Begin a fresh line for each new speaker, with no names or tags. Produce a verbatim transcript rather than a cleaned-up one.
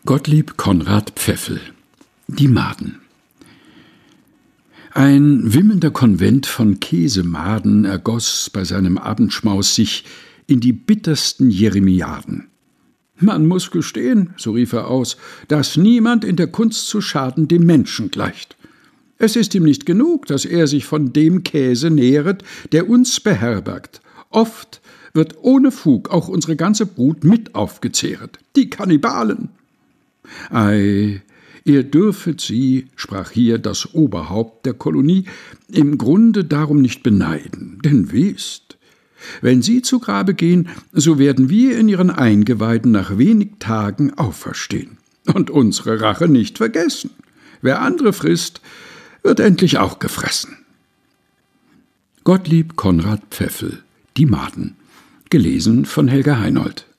Gottlieb Konrad Pfeffel. Die Maden. Ein wimmelnder Konvent von Käsemaden ergoss bei seinem Abendschmaus sich in die bittersten Jeremiaden. »Man muß gestehen«, so rief er aus, »dass niemand in der Kunst zu schaden dem Menschen gleicht. Es ist ihm nicht genug, dass er sich von dem Käse nähret, der uns beherbergt. Oft wird ohne Fug auch unsere ganze Brut mit aufgezehret. Die Kannibalen!« »Ei, ihr dürfet sie«, sprach hier das Oberhaupt der Kolonie, »im Grunde darum nicht beneiden, denn wisst, wenn sie zu Grabe gehen, so werden wir in ihren Eingeweiden nach wenig Tagen auferstehen und unsere Rache nicht vergessen. Wer andere frisst, wird endlich auch gefressen.« Gottlieb Konrad Pfeffel. Die Maden. Gelesen von Helga Heinold.